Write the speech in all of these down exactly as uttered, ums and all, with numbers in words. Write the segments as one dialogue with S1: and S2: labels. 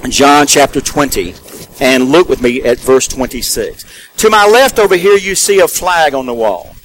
S1: John chapter twenty, and look with me at verse twenty-six. To my left over here, you see a flag on the wall.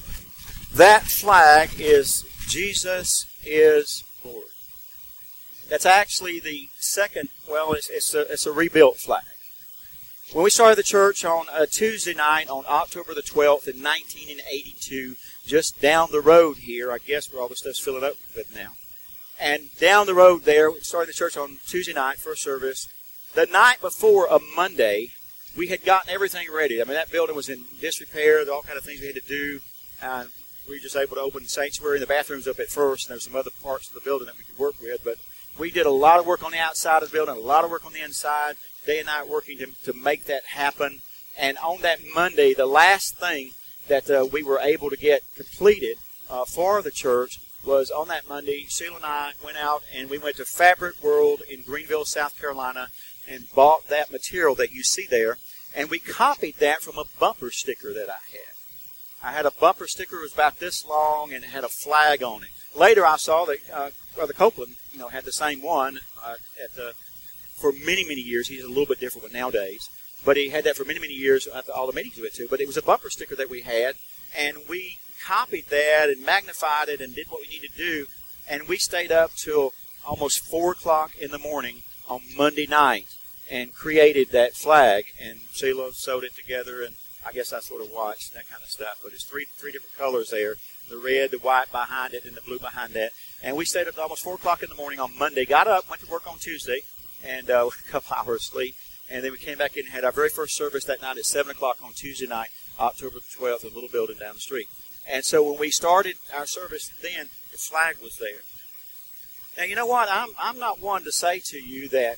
S1: That flag is Jesus is Lord. That's actually the second, well, it's, it's, a, it's a rebuilt flag. When we started the church on a Tuesday night on October the twelfth in nineteen eighty-two, just down the road here, I guess where all the stuff's filling up with now. And down the road there, we started the church on Tuesday night, first service. The night before a Monday, we had gotten everything ready. I mean, that building was in disrepair, all kind of things we had to do. Uh, we were just able to open the sanctuary and the bathrooms up at first, and there were some other parts of the building that we could work with. But we did a lot of work on the outside of the building, a lot of work on the inside, day and night working to, to make that happen. And on that Monday, the last thing that uh, we were able to get completed uh, for the church was on that Monday, Sheila and I went out and we went to Fabric World in Greenville, South Carolina, and bought that material that you see there. And we copied that from a bumper sticker that I had. I had a bumper sticker. It was about this long and it had a flag on it. Later I saw that uh, Brother Copeland, you know, had the same one uh, at the, for many, many years. He's a little bit different with nowadays. But he had that for many, many years at all the meetings we went to. But it was a bumper sticker that we had, and we copied that and magnified it and did what we needed to do. And we stayed up till almost four o'clock in the morning on Monday night and created that flag. And Sheila sewed it together, and I guess I sort of watched that kind of stuff. But it's three three different colors there, the red, the white behind it, and the blue behind that. And we stayed up till almost four o'clock in the morning on Monday, got up, went to work on Tuesday, and uh, a couple hours sleep. And then we came back in and had our very first service that night at seven o'clock on Tuesday night, October the twelfth, in a little building down the street. And so when we started our service then, the flag was there. Now, you know what? I'm, I'm not one to say to you that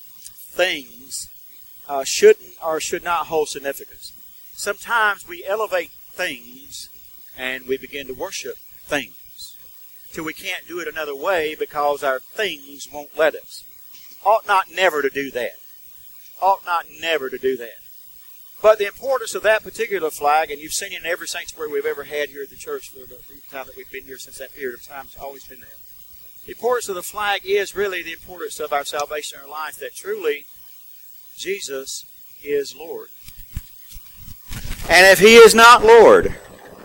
S1: things uh, shouldn't or should not hold significance. Sometimes we elevate things and we begin to worship things till we can't do it another way because our things won't let us. Ought not never to do that. Ought not never to do that. But the importance of that particular flag, and you've seen it in every sanctuary we've ever had here at the church for the time that we've been here since that period of time, it's always been there. The importance of the flag is really the importance of our salvation in our life, that truly Jesus is Lord. And if He is not Lord,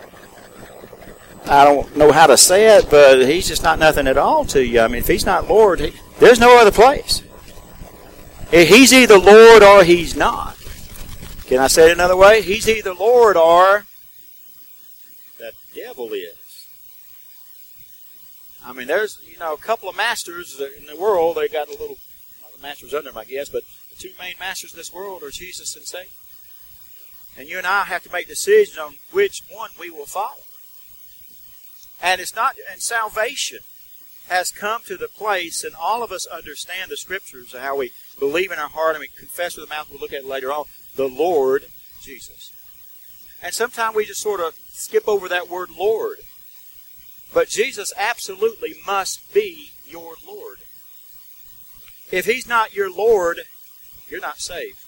S1: I don't know how to say it, but He's just not nothing at all to you. I mean, if He's not Lord, he, there's no other place. He's either Lord or He's not. Can I say it another way? He's either Lord or the devil is. I mean, there's, you know, a couple of masters in the world. They got a little, not the masters under them, I guess, but the two main masters in this world are Jesus and Satan. And you and I have to make decisions on which one we will follow. And it's not, and salvation has come to the place, and all of us understand the Scriptures and how we believe in our heart and we confess with the mouth. We'll look at it later on. The Lord Jesus. And sometimes we just sort of skip over that word Lord. But Jesus absolutely must be your Lord. If He's not your Lord, you're not saved.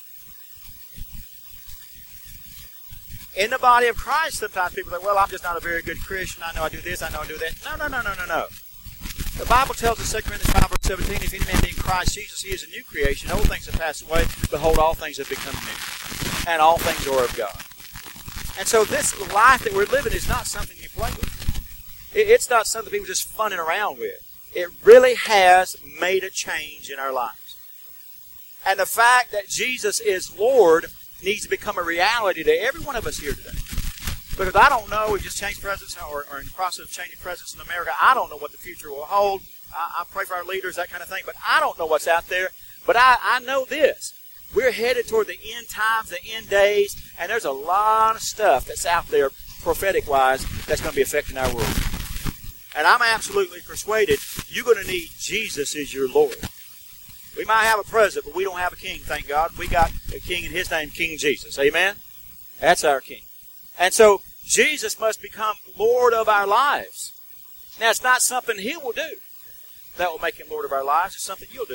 S1: In the body of Christ, sometimes people think, well, I'm just not a very good Christian. I know I do this, I know I do that. No, no, no, no, no, no. The Bible tells us, Second Corinthians five, verse seventeen, if any man be in Christ Jesus, he is a new creation. Old things have passed away. Behold, all things have become new. And all things are of God. And so this life that we're living is not something you play with. It's not something people just funning around with. It really has made a change in our lives. And the fact that Jesus is Lord needs to become a reality to every one of us here today. Because I don't know, we just changed presidents or, or in the process of changing presidents in America. I don't know what the future will hold. I, I pray for our leaders, that kind of thing. But I don't know what's out there. But I, I know this. We're headed toward the end times, the end days. And there's a lot of stuff that's out there, prophetic-wise, that's going to be affecting our world. And I'm absolutely persuaded you're going to need Jesus as your Lord. We might have a president, but we don't have a king, thank God. We got a king in His name, King Jesus. Amen? That's our king. And so, Jesus must become Lord of our lives. Now, it's not something He will do that will make Him Lord of our lives. It's something you'll do.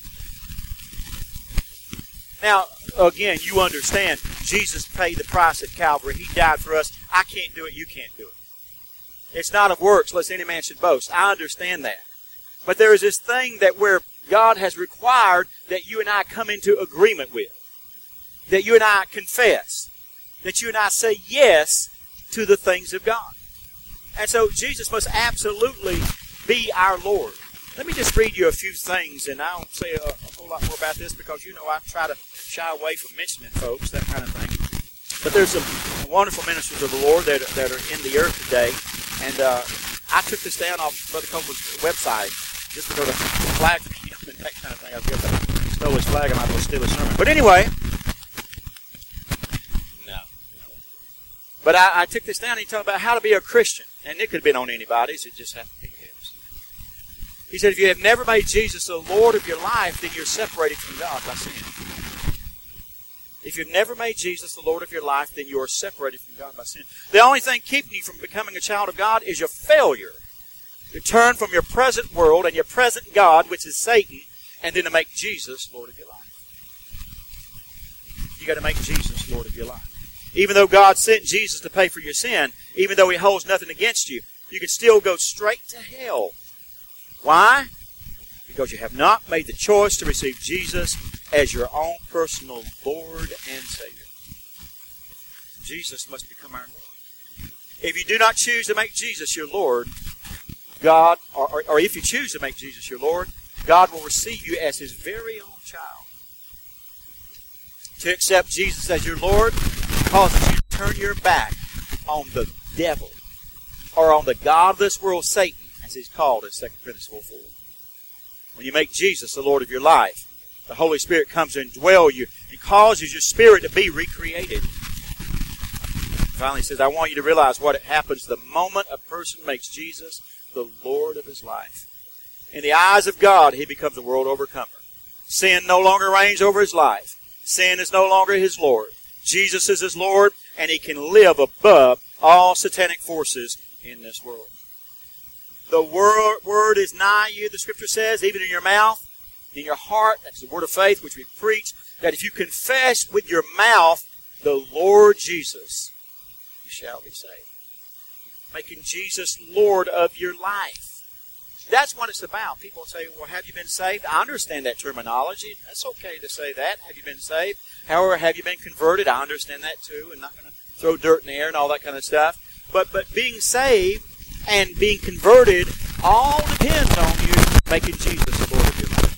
S1: Now, again, you understand, Jesus paid the price at Calvary. He died for us. I can't do it. You can't do it. It's not of works, lest any man should boast. I understand that. But there is this thing that we're God has required that you and I come into agreement with. That you and I confess. That you and I say yes to the things of God. And so Jesus must absolutely be our Lord. Let me just read you a few things, and I won't say a, a whole lot more about this because, you know, I try to shy away from mentioning folks, that kind of thing. But there's some wonderful ministers of the Lord that, that are in the earth today, and uh, I took this down off Brother Copeland's website just because I flagged him and that kind of thing. I guess I stole his flag, I might as well steal his sermon. But anyway, no. no. But I, I took this down, and he talked about how to be a Christian, and it could have been on anybody's, it just happened to be his. He said, if you have never made Jesus the Lord of your life, then you're separated from God by sin. If you've never made Jesus the Lord of your life, then you are separated from God by sin. The only thing keeping you from becoming a child of God is your failure to turn from your present world and your present God, which is Satan, and then to make Jesus Lord of your life. You got to make Jesus Lord of your life. Even though God sent Jesus to pay for your sin, even though He holds nothing against you, you can still go straight to hell. Why? Because you have not made the choice to receive Jesus as your own personal Lord and Savior. Jesus must become our Lord. If you do not choose to make Jesus your Lord, God, or, or, or if you choose to make Jesus your Lord, God will receive you as His very own child. To accept Jesus as your Lord causes you to turn your back on the devil or on the godless world, Satan, as he's called in Second Corinthians four four. When you make Jesus the Lord of your life, the Holy Spirit comes to indwell you and causes your spirit to be recreated. Finally, he says, I want you to realize what happens the moment a person makes Jesus the Lord of his life. In the eyes of God, he becomes a world overcomer. Sin no longer reigns over his life. Sin is no longer his Lord. Jesus is his Lord, and he can live above all satanic forces in this world. The word, word is nigh you, the Scripture says, even in your mouth, in your heart. That's the word of faith which we preach. That if you confess with your mouth the Lord Jesus, you shall be saved. Making Jesus Lord of your life. That's what it's about. People say, well, have you been saved? I understand that terminology. That's okay to say that. Have you been saved? However, have you been converted? I understand that too. I'm not going to throw dirt in the air and all that kind of stuff. But, but being saved and being converted all depends on you making Jesus the Lord of your life.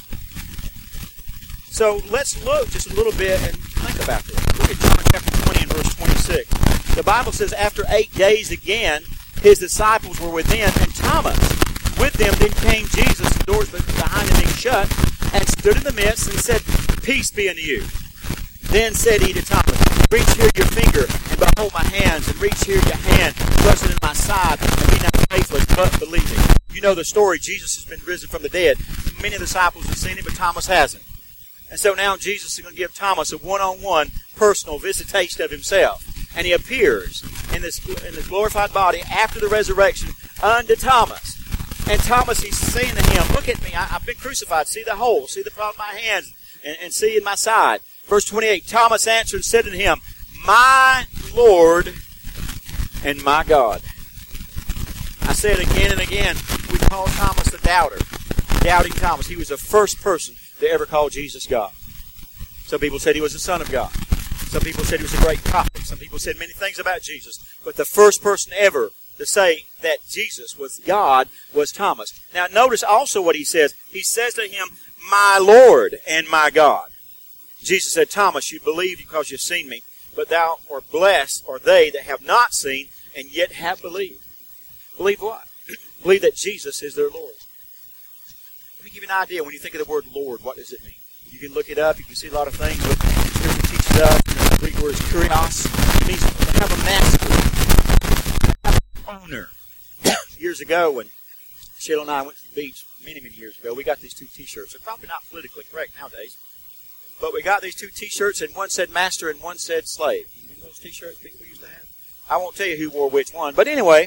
S1: So let's look just a little bit and think about this. Look at John chapter twenty and verse twenty-six. The Bible says, after eight days again, his disciples were within, and Thomas with them. Then came Jesus, the doors behind him being shut, and stood in the midst and said, peace be unto you. Then said he to Thomas, reach here your finger, and behold my hands, and reach here your hand, thrust it in my side, and be not faithless, but believing. You know the story. Jesus has been risen from the dead. Many of the disciples have seen him, but Thomas hasn't. And so now Jesus is going to give Thomas a one-on-one personal visitation of himself. And he appears in this, in this glorified body after the resurrection unto Thomas. And Thomas, he's saying to him, look at me, I, I've been crucified. See the hole, see the part of my hands, and, and see in my side. Verse twenty-eight, Thomas answered and said to him, my Lord and my God. I said again and again, we call Thomas the doubter. Doubting Thomas. He was the first person to ever call Jesus God. Some people said he was the Son of God. Some people said he was a great prophet. Some people said many things about Jesus. But the first person ever to say that Jesus was God was Thomas. Now notice also what he says. He says to him, my Lord and my God. Jesus said, Thomas, you believe because you've seen me, but thou art blessed are they that have not seen and yet have believed. Believe what? Believe that Jesus is their Lord. Let me give you an idea. When you think of the word Lord, what does it mean? You can look it up. You can see a lot of things. But Scripture teaches us. The Greek word is kurios. It means to have a master, have an owner. Years ago, when Sheila and I went to the beach many, many years ago, we got these two T-shirts. They're probably not politically correct nowadays. But we got these two T-shirts, and one said master and one said slave. You remember those T-shirts people used to have? I won't tell you who wore which one. But anyway,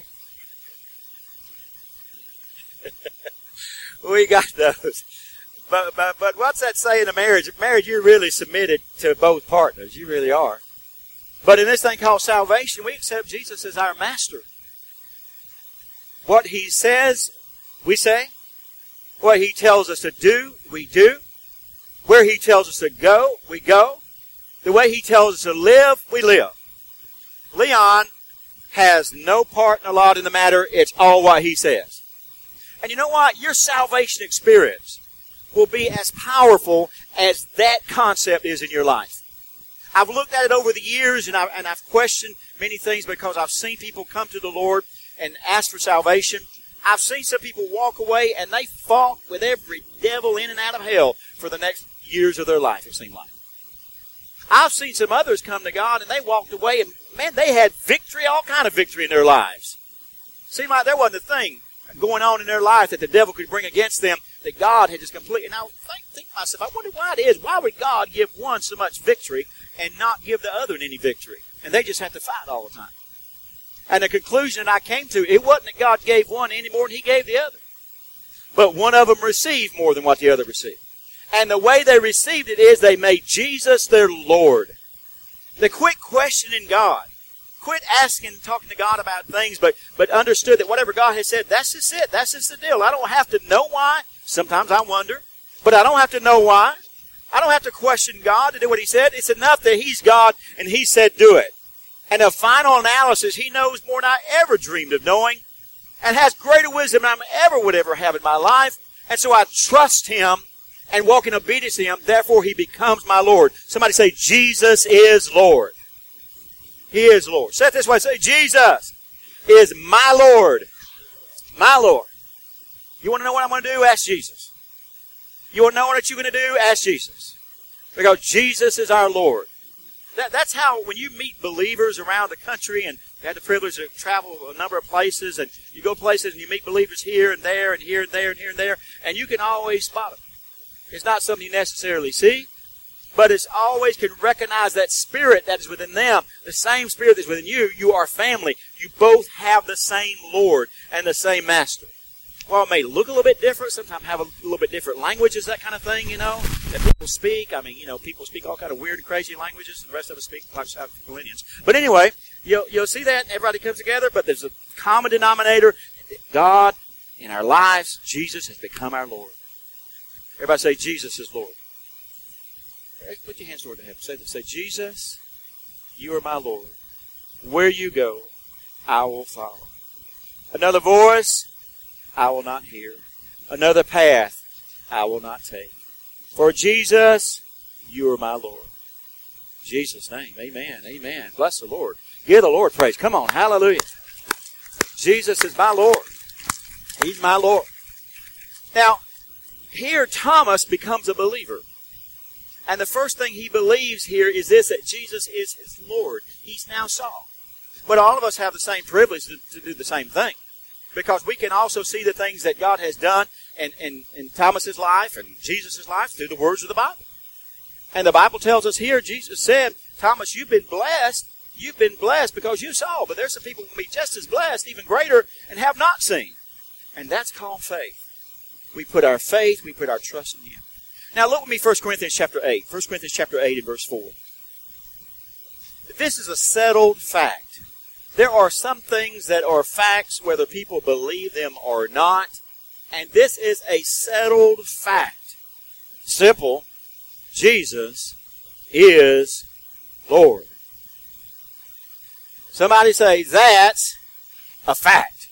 S1: we got those. But, but but what's that say in a marriage? Marriage, you're really submitted to both partners. You really are. But in this thing called salvation, we accept Jesus as our master. What he says, we say. What He tells us to do, we do. Where He tells us to go, we go. The way He tells us to live, we live. Leon has no part and a lot in the matter. It's all what he says. And you know what? Your salvation experience will be as powerful as that concept is in your life. I've looked at it over the years, and, I, and I've questioned many things because I've seen people come to the Lord and ask for salvation. I've seen some people walk away, and they fought with every devil in and out of hell for the next years of their life, it seemed like. I've seen some others come to God, and they walked away, and man, they had victory, all kind of victory in their lives. Seemed like there wasn't a thing going on in their life that the devil could bring against them that God had just completely. And I think, think to myself, I wonder why it is. Why would God give one so much victory and not give the other any victory? And they just have to fight all the time. And the conclusion that I came to, it wasn't that God gave one any more than He gave the other. But one of them received more than what the other received. And the way they received it is they made Jesus their Lord. They quit questioning God. Quit asking and talking to God about things, but, but understood that whatever God has said, that's just it. That's just the deal. I don't have to know why. Sometimes I wonder. But I don't have to know why. I don't have to question God to do what He said. It's enough that He's God and He said do it. And the final analysis, He knows more than I ever dreamed of knowing and has greater wisdom than I ever would ever have in my life. And so I trust Him and walk in obedience to Him. Therefore, He becomes my Lord. Somebody say, Jesus is Lord. He is Lord. Say it this way. Say, Jesus is my Lord. My Lord. You want to know what I'm going to do? Ask Jesus. You want to know what you're going to do? Ask Jesus. Because Jesus is our Lord. That, that's how, when you meet believers around the country, and you had the privilege to travel a number of places, and you go places and you meet believers here and there and here and there and here and there, and you can always spot them. It's not something you necessarily see, but it's always can recognize that spirit that is within them, the same spirit that's within you. You are family. You both have the same Lord and the same Master. Well, it may look a little bit different, sometimes have a little bit different languages, that kind of thing, you know, that people speak. I mean, you know, people speak all kind of weird, crazy languages, and the rest of us speak like South Carolinians. But anyway, you'll, you'll see that, and everybody comes together, but there's a common denominator. God, in our lives, Jesus has become our Lord. Everybody say, Jesus is Lord. Put your hands toward the heaven. Say this. Say, Jesus, you are my Lord. Where you go, I will follow. Another voice, I will not hear. Another path, I will not take. For Jesus, you are my Lord. In Jesus' name, amen, amen. Bless the Lord. Give the Lord praise. Come on, hallelujah. Jesus is my Lord. He's my Lord. Now, here Thomas becomes a believer. And the first thing he believes here is this, that Jesus is his Lord. He's now saw. But all of us have the same privilege to, to do the same thing. Because we can also see the things that God has done in, in, in Thomas's life and Jesus' life through the words of the Bible. And the Bible tells us here, Jesus said, Thomas, you've been blessed. You've been blessed because you saw. But there's some people who will be just as blessed, even greater, and have not seen. And that's called faith. We put our faith, we put our trust in Him. Now look with me, First Corinthians chapter eight. First Corinthians chapter eight and verse four. This is a settled fact. There are some things that are facts whether people believe them or not. And this is a settled fact. Simple. Jesus is Lord. Somebody say, that's a fact.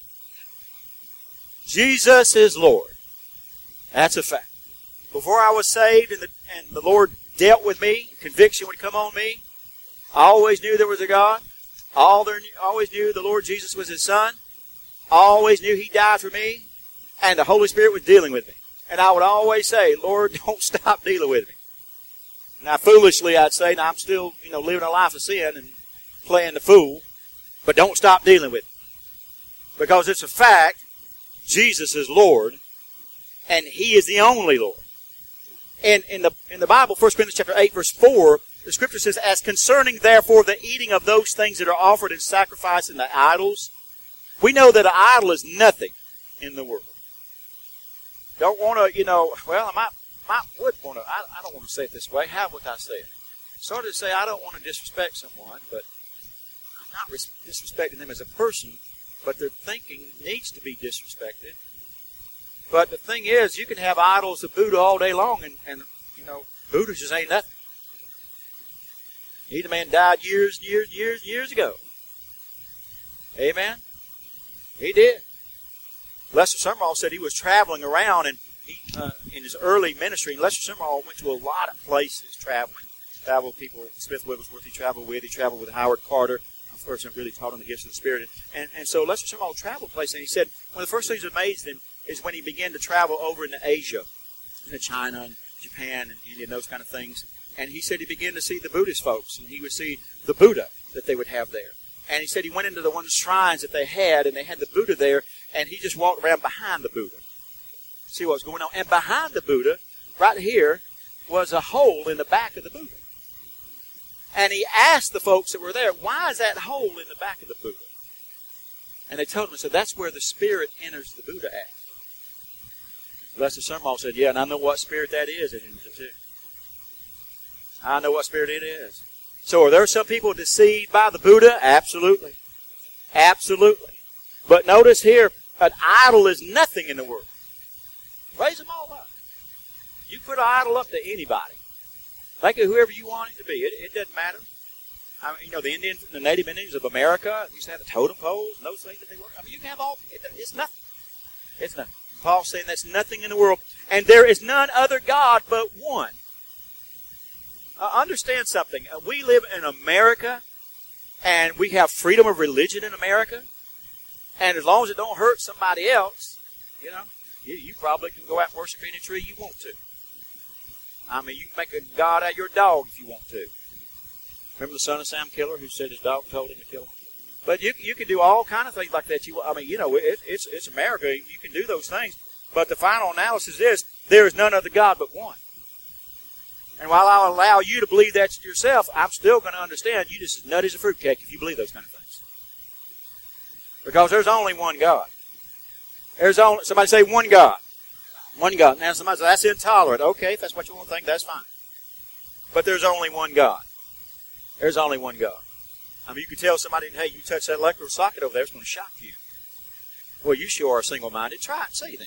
S1: Jesus is Lord. That's a fact. Before I was saved and the, and the Lord dealt with me, conviction would come on me, I always knew there was a God. I always knew the Lord Jesus was His Son. I always knew He died for me. And the Holy Spirit was dealing with me. And I would always say, Lord, don't stop dealing with me. Now, foolishly, I'd say, now I'm still, you know, living a life of sin and playing the fool. But don't stop dealing with me. Because it's a fact, Jesus is Lord. And He is the only Lord. And in the in the Bible, First Corinthians chapter eight, verse four, the Scripture says, as concerning, therefore, the eating of those things that are offered in sacrifice in the idols, we know that an idol is nothing in the world. Don't want to, you know, well, I might, might would want to, I, I don't want to say it this way. How would I say it? Sort of say, I don't want to disrespect someone, but I'm not res- disrespecting them as a person, but their thinking needs to be disrespected. But the thing is, you can have idols of Buddha all day long, and, and you know, Buddha just ain't nothing. He, the man, died years, years, years, years ago. Amen? He did. Lester Sumrall said he was traveling around, and he, uh, in his early ministry, and Lester Sumrall went to a lot of places traveling. Traveled with people, Smith Wigglesworth he traveled with. He traveled with Howard Carter. The first time really taught him the gifts of the Spirit. And, and so Lester Sumrall traveled places, and he said one of the first things that amazed him is when he began to travel over into Asia, into China and Japan and India and those kind of things. And he said he began to see the Buddhist folks, and he would see the Buddha that they would have there. And he said he went into the one shrines that they had, and they had the Buddha there, and he just walked around behind the Buddha. See what was going on. And behind the Buddha, right here, was a hole in the back of the Buddha. And he asked the folks that were there, why is that hole in the back of the Buddha? And they told him, so that's where the spirit enters the Buddha at. Lester Sumrall said, yeah, and I know what spirit that is. I know what spirit it is. So are there some people deceived by the Buddha? Absolutely. Absolutely. But notice here, an idol is nothing in the world. Raise them all up. You put an idol up to anybody. Think of whoever you want it to be. It, it doesn't matter. I mean, you know, the Indian, the Native Indians of America used to have the totem poles and those things that they were. I mean, you can have all. It, it's nothing. It's nothing. Paul's saying that's nothing in the world, and there is none other God but one. Uh, understand something. Uh, we live in America, and we have freedom of religion in America, and as long as it don't hurt somebody else, you know, you, you probably can go out and worship any tree you want to. I mean, you can make a god out of your dog if you want to. Remember the son of Sam Killer who said his dog told him to kill him? But you you can do all kind of things like that. You, I mean, you know, it, it's it's America. You can do those things. But the final analysis is there is none other God but one. And while I'll allow you to believe that yourself, I'm still going to understand you just as nutty as a fruitcake if you believe those kind of things. Because there's only one God. There's only somebody say one God. One God. Now somebody says, that's intolerant. Okay, if that's what you want to think, that's fine. But there's only one God. There's only one God. I mean, you can tell somebody, hey, you touch that electrical socket over there, it's going to shock you. Well, you sure are single-minded. Try it and see then.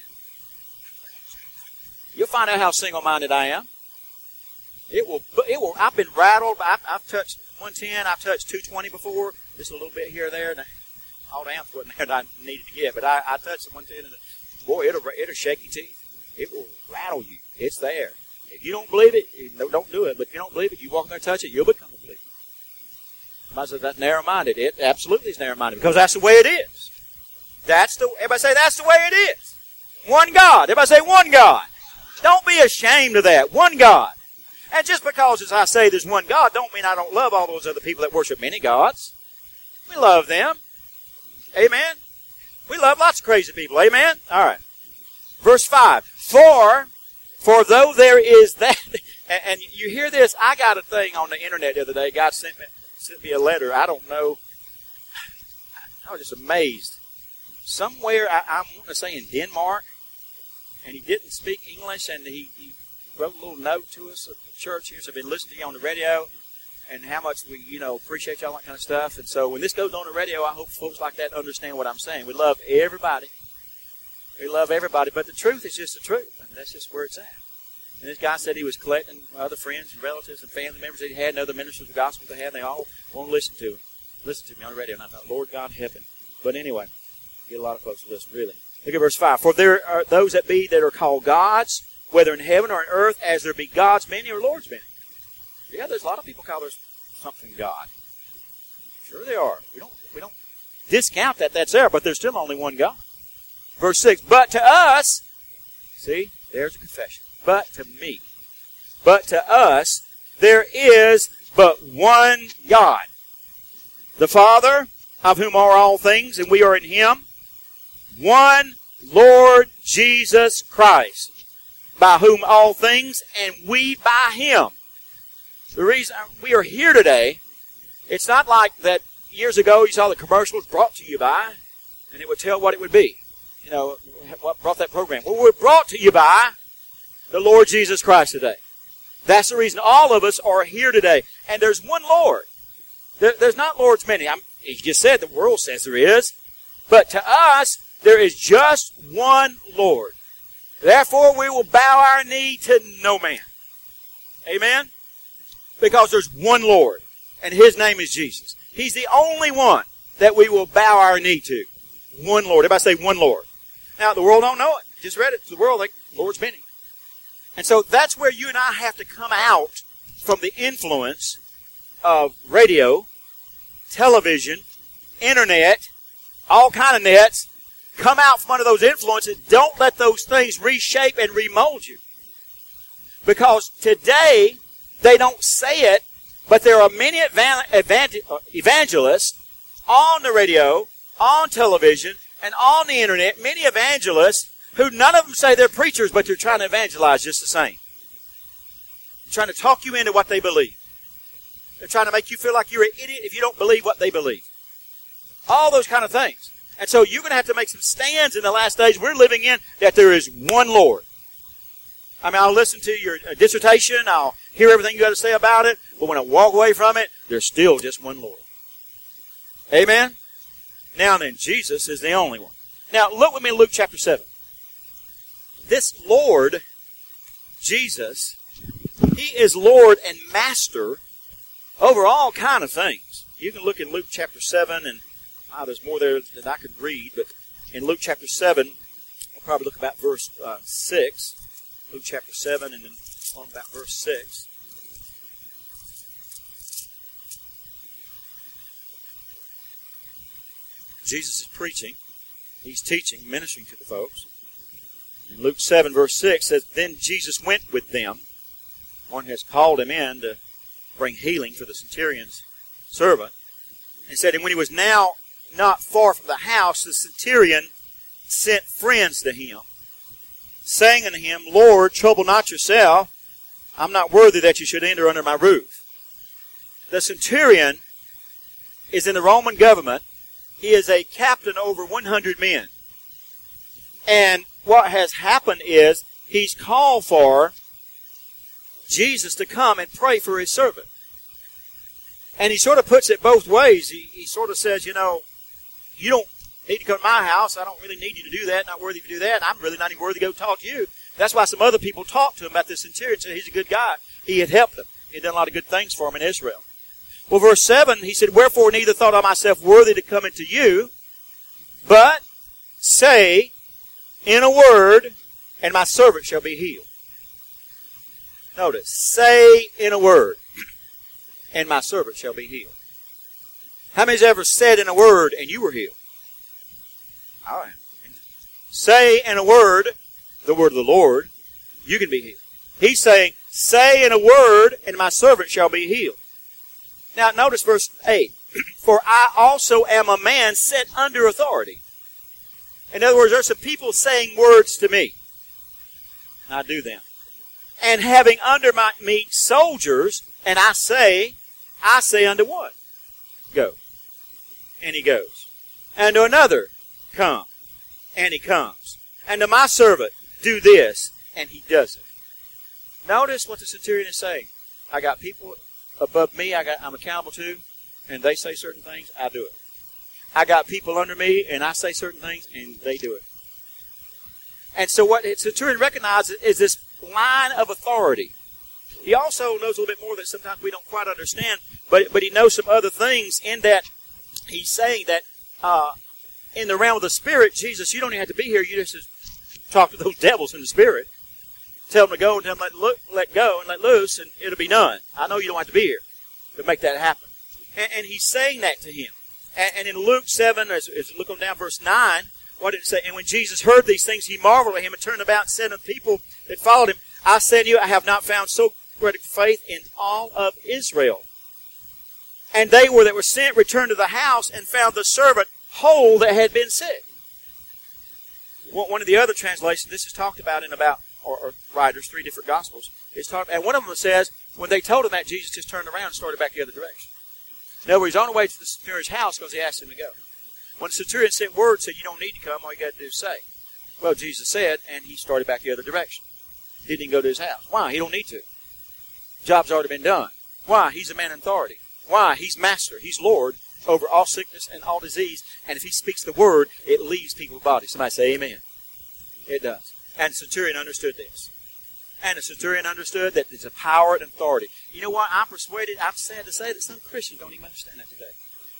S1: You'll find out how single-minded I am. It will, it will, I've been rattled. I've, I've touched one ten, I've touched two twenty before, just a little bit here or there. And all the amps wasn't there that I needed to get, but I, I touched the one ten, and boy, it'll, it'll shake your teeth. It will rattle you. It's there. If you don't believe it, don't do it. But if you don't believe it, you walk in there and touch it, you'll become a believer. Somebody says that's narrow-minded. It absolutely is narrow-minded because that's the way it is. That's the. Everybody say that's the way it is. One God. Everybody say one God. Don't be ashamed of that. One God. And just because, as I say, there's one God, don't mean I don't love all those other people that worship many gods. We love them. Amen. We love lots of crazy people. Amen. All right. Verse five. For, for though there is that, and, and you hear this, I got a thing on the internet the other day. God sent me, sent me a letter. I don't know. I was just amazed. Somewhere, I, I'm going to say in Denmark, and he didn't speak English, and he, he wrote a little note to us at the church here. So I've been listening to you on the radio, and how much we, you know, appreciate y'all, that kind of stuff. And so when this goes on the radio, I hope folks like that understand what I'm saying. We love everybody. We love everybody, but the truth is just the truth. I mean, that's just where it's at. And this guy said he was collecting other friends and relatives and family members that he had and other ministers of the gospel they had, and they all want to listen to him. Listen to me on the radio. And I thought, Lord God, heaven. But anyway, get a lot of folks to listen, really. Look at verse five. For there are those that be that are called gods, whether in heaven or in earth, as there be gods many or lords many. Yeah, there's a lot of people call there's something God. Sure they are. We don't, we don't discount that that's there, but there's still only one God. Verse six, but to us, see, there's a confession. But to me, but to us, there is but one God, the Father, of whom are all things, and we are in Him. One Lord Jesus Christ, by whom all things, and we by Him. The reason we are here today, it's not like that years ago you saw the commercials brought to you by, and it would tell what it would be. You know, what brought that program? Well, we're brought to you by the Lord Jesus Christ today. That's the reason all of us are here today. And there's one Lord. There, there's not lords many. I'm, he just said the world says there is. But to us, there is just one Lord. Therefore we will bow our knee to no man. Amen? Because there's one Lord, and His name is Jesus. He's the only one that we will bow our knee to. One Lord. Everybody say one Lord. Now, the world don't know it. Just read it. The world think, Lord's many. And so that's where you and I have to come out from the influence of radio, television, internet, all kind of nets. Come out from under those influences. Don't let those things reshape and remold you. Because today, they don't say it, but there are many evangelists on the radio, on television, and on the internet, many evangelists who none of them say they're preachers, but they're trying to evangelize just the same. They're trying to talk you into what they believe. They're trying to make you feel like you're an idiot if you don't believe what they believe. All those kind of things. And so you're going to have to make some stands in the last days we're living in that there is one Lord. I mean, I'll listen to your dissertation, I'll hear everything you got to say about it, but when I walk away from it, there's still just one Lord. Amen? Now then, Jesus is the only one. Now, look with me in Luke chapter seven. This Lord, Jesus, He is Lord and Master over all kind of things. You can look in Luke chapter seven, and ah, there's more there than I could read, but in Luke chapter seven, I'll probably look about verse uh, six. Luke chapter seven, and then on about verse six. Jesus is preaching. He's teaching, ministering to the folks. In Luke seven, verse six says, Then Jesus went with them. One has called him in to bring healing for the centurion's servant. And said, And when he was now not far from the house, the centurion sent friends to him, saying unto him, Lord, trouble not yourself. I'm not worthy that you should enter under my roof. The centurion is in the Roman government. He is a captain over one hundred men. And what has happened is he's called for Jesus to come and pray for his servant. And he sort of puts it both ways. He, he sort of says, you know, you don't need to come to my house. I don't really need you to do that. Not worthy to do that. And I'm really not even worthy to go talk to you. That's why some other people talked to him about this centurion. Said he's a good guy. He had helped them. He had done a lot of good things for him in Israel. Well, verse seven, he said, Wherefore neither thought I myself worthy to come into you, but say in a word, and my servant shall be healed. Notice, say in a word, and my servant shall be healed. How many's ever said in a word and you were healed? All right. Say in a word, the word of the Lord, you can be healed. He's saying, say in a word, and my servant shall be healed. Now, notice verse eight. For I also am a man set under authority. In other words, there's some people saying words to me. And I do them. And having under my, me soldiers, and I say, I say unto one, go. And he goes. And to another, come. And he comes. And to my servant, do this. And he does it. Notice what the centurion is saying. I got people above me I got, I'm accountable to, and they say certain things, I do it. I got people under me, and I say certain things, and they do it. And so what the centurion recognizes is this line of authority. He also knows a little bit more that sometimes we don't quite understand, but, but he knows some other things in that he's saying that uh, in the realm of the Spirit, Jesus, you don't even have to be here. You just talk to those devils in the Spirit. Tell them to go and tell them to let, let go and let loose, and it'll be done. I know you don't have to be here to make that happen. And, and he's saying that to him. And, and in Luke seven, as, as look on down verse nine, what did it say? And when Jesus heard these things, he marveled at him and turned about and said to the people that followed him, I say to you, I have not found so great faith in all of Israel. And they were that were sent returned to the house and found the servant whole that had been sick. One of the other translations, this is talked about in about Or, or writers, three different Gospels. It's talk, and one of them says, when they told him that, Jesus just turned around and started back the other direction. No, he's on the way to the centurion's house because he asked him to go. When the centurion sent word, said, you don't need to come, all you got to do is say. Well, Jesus said, and he started back the other direction. Didn't even go to his house. Why? He don't need to. Job's already been done. Why? He's a man in authority. Why? He's master. He's Lord over all sickness and all disease. And if he speaks the word, it leaves people's bodies. Somebody say amen. It does. And the centurion understood this. And the centurion understood that there's a power and authority. You know what? I'm persuaded, I'm sad to say that some Christians don't even understand that today.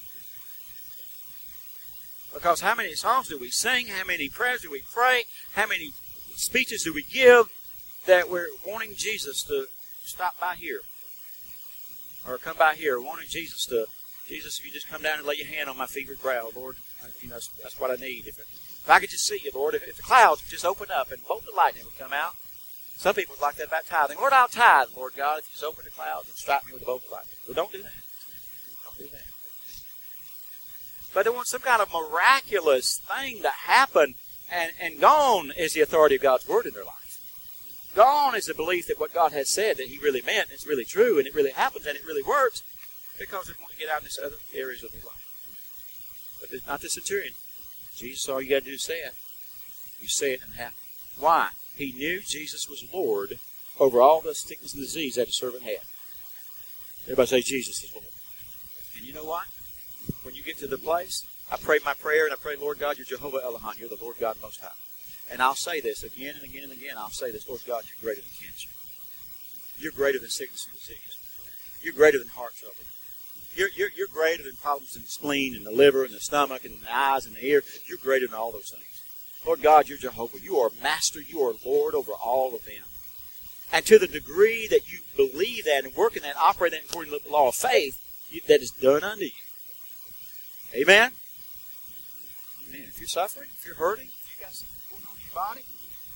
S1: Because how many songs do we sing? How many prayers do we pray? How many speeches do we give that we're wanting Jesus to stop by here? Or come by here, wanting Jesus to, Jesus, if you just come down and lay your hand on my fevered brow, Lord, you know, that's, that's what I need. If, it, if I could just see you, Lord, if, if the clouds would just open up and bolt the lightning would come out. Some people like that about tithing. Lord, I'll tithe, Lord God, if you just open the clouds and strike me with a bolt of lightning. Well, don't do that. Don't do that. But they want some kind of miraculous thing to happen, and, and gone is the authority of God's Word in their life. Gone is the belief that what God has said that He really meant, it's really true, and it really happens, and it really works, because they want to get out in these other areas of their life. But it's not the centurion. Jesus, all you got to do is say it. You say it and it happens. Why? He knew Jesus was Lord over all the sickness and disease that his servant had. Everybody say, Jesus is Lord. And you know what? When you get to the place, I pray my prayer, and I pray, Lord God, you're Jehovah Elohim. You're the Lord God Most High. And I'll say this again and again and again. I'll say this, Lord God, you're greater than cancer. You're greater than sickness and disease. You're greater than heart trouble. You're, you're, you're greater than problems in the spleen and the liver and the stomach and the eyes and the ear. You're greater than all those things. Lord God, you're Jehovah. You are master. You are Lord over all of them. And to the degree that you believe that and work in that, operate that according to the law of faith, you, that is done unto you. Amen? Amen. If you're suffering, if you're hurting, if you got something going on in your body,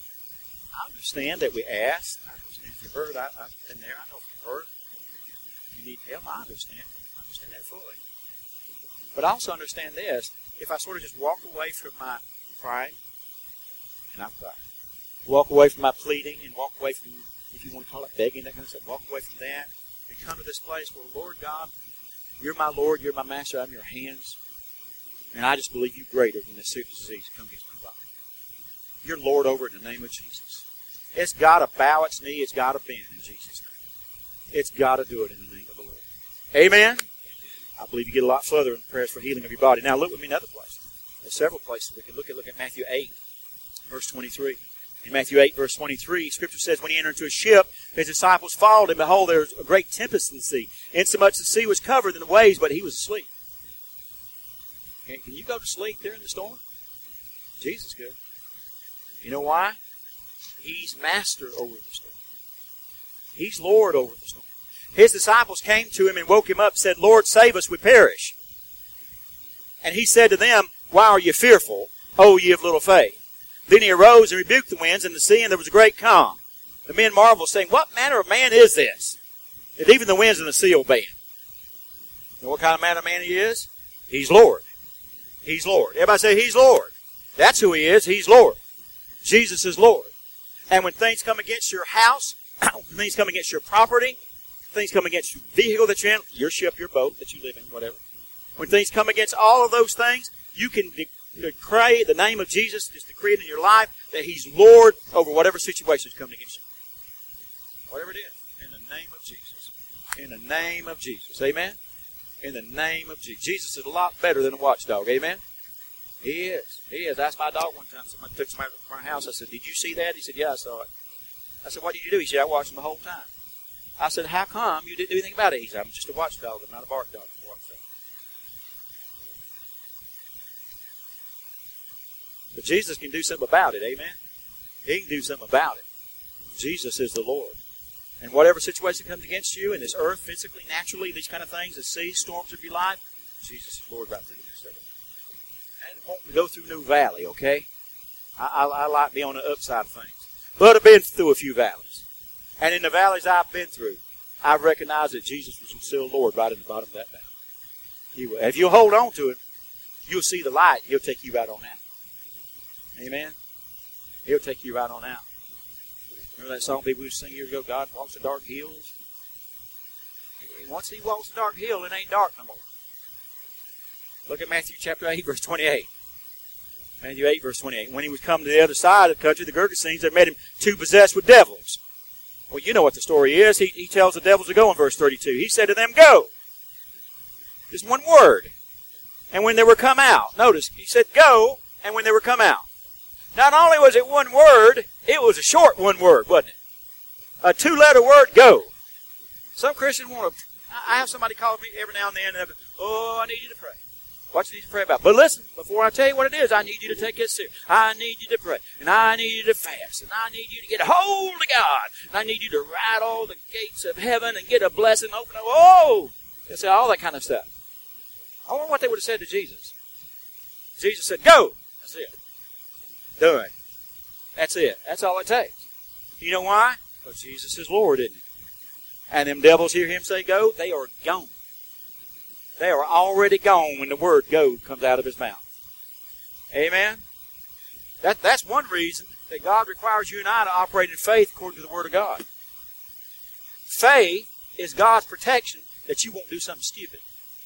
S1: I understand that we ask. I understand if you're hurt. I, I've been there. I know if you're hurt. You need help. I understand. I understand that fully. But I also understand this. If I sort of just walk away from my crying, and I've cried, walk away from my pleading, and walk away from, if you want to call it begging, that kind of stuff, walk away from that, and come to this place where, Lord God, you're my Lord, you're my Master, I'm your hands, and I just believe you greater than this sickness disease come against my body. You're Lord over it in the name of Jesus. It's got to bow its knee, it's got to bend in Jesus' name. It's got to do it in the name of the Lord. Amen? I believe you get a lot further in prayers for healing of your body. Now look with me another place. There's several places we can look at. Look at Matthew eight, verse twenty-three. In Matthew eight, verse twenty-three, Scripture says, when he entered into a ship, his disciples followed him. Behold, there was a great tempest in the sea, insomuch the sea was covered in the waves, but he was asleep. Can, can you go to sleep during the storm? Jesus could. You know why? He's master over the storm. He's Lord over the storm. His disciples came to him and woke him up and said, Lord, save us, we perish. And he said to them, why are you fearful, O ye of little faith? Then he arose and rebuked the winds and the sea, and there was a great calm. The men marveled, saying, what manner of man is this, that even the winds and the sea obey him? You know what kind of man of man he is? He's Lord. He's Lord. Everybody say, He's Lord. That's who He is. He's Lord. Jesus is Lord. And when things come against your house, when things come against your property, things come against your vehicle that you're in, your ship, your boat that you live in, whatever. When things come against all of those things, you can de- decree the name of Jesus, just decree it in your life, that He's Lord over whatever situation is coming against you. Whatever it is. In the name of Jesus. In the name of Jesus. Amen? In the name of Jesus. Jesus is a lot better than a watchdog. Amen? He is. He is. I asked my dog one time. Somebody took somebody to my house. I said, did you see that? He said, yeah, I saw it. I said, what did you do? He said, I watched him the whole time. I said, how come you didn't do anything about it? He said, I'm just a watchdog. I'm not a bark dog. I'm a watchdog. But Jesus can do something about it. Amen? He can do something about it. Jesus is the Lord. And whatever situation comes against you in this earth, physically, naturally, these kind of things, the seas, storms of your life, Jesus is Lord right through the midst of it. And want to go through no valley, okay? I, I, I like to be on the upside of things. But I've been through a few valleys. And in the valleys I've been through, I recognize that Jesus was still Lord right in the bottom of that valley. He will. If you'll hold on to Him, you'll see the light. He'll take you right on out. Amen? He'll take you right on out. Remember that song people used to sing years ago, God walks the dark hills? Once He walks the dark hill, it ain't dark no more. Look at Matthew chapter eight, verse twenty-eight. Matthew eight, verse twenty-eight. When he was come to the other side of the country, the Gergesenes, there met him two possessed with devils. Well, you know what the story is. He, he tells the devils to go in verse thirty-two. He said to them, go. Just one word. And when they were come out, notice, he said, go, and when they were come out. Not only was it one word, It was a short one word, wasn't it? A two-letter word, go. Some Christians want to, I have somebody call me every now and then, and they'll go, oh, I need you to pray. What you need to pray about? But listen, before I tell you what it is, I need you to take it serious. I need you to pray. And I need you to fast. And I need you to get a hold of God. And I need you to ride all the gates of heaven and get a blessing, open up. Oh! They say all that kind of stuff. I wonder what they would have said to Jesus. Jesus said, go! That's it. Done. That's it. That's all it takes. You know why? Because Jesus is Lord, isn't he? And them devils hear him say go, they are gone. They are already gone when the word go comes out of his mouth. Amen? That, that's one reason that God requires you and I to operate in faith according to the Word of God. Faith is God's protection that you won't do something stupid.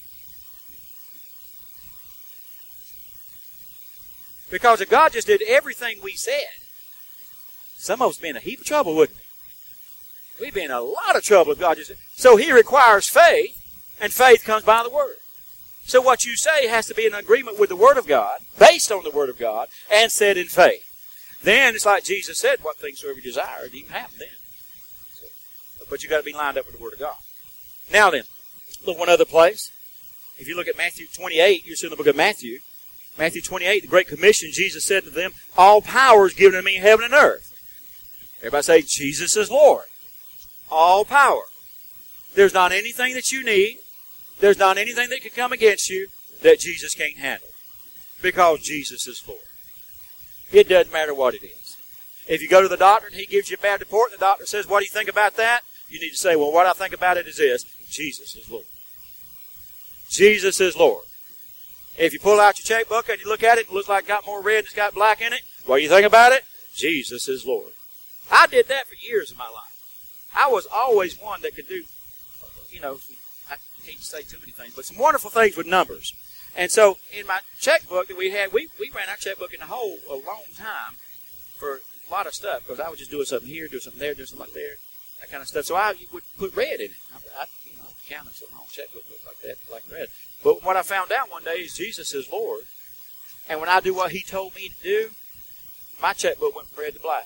S1: Because if God just did everything we said, some of us would be in a heap of trouble, wouldn't we? We'd be in a lot of trouble if God just did. So He requires faith. And faith comes by the Word. So what you say has to be in agreement with the Word of God, based on the Word of God, and said in faith. Then it's like Jesus said, what things soever you desire, it even happen then. So, but you've got to be lined up with the Word of God. Now then, look one other place. If you look at Matthew twenty-eight, you're still in the book of Matthew. Matthew twenty-eight, the Great Commission, Jesus said to them, all power is given to me in heaven and earth. Everybody say, Jesus is Lord. All power. There's not anything that you need. There's not anything that can come against you that Jesus can't handle. Because Jesus is Lord. It doesn't matter what it is. If you go to the doctor and he gives you a bad report and the doctor says, what do you think about that? You need to say, well, what I think about it is this. Jesus is Lord. Jesus is Lord. If you pull out your checkbook and you look at it, it looks like it got more red and it's got black in it. What do you think about it? Jesus is Lord. I did that for years of my life. I was always one that could do, you know, I hate to say too many things, but some wonderful things with numbers. And so in my checkbook that we had, we, we ran our checkbook in the hole a long time for a lot of stuff because I was just doing something here, doing something there, doing something like there, that kind of stuff. So I would put red in it. I, I you know, counted something on checkbook like that, like red. But what I found out one day is Jesus is Lord. And when I do what He told me to do, my checkbook went from red to black.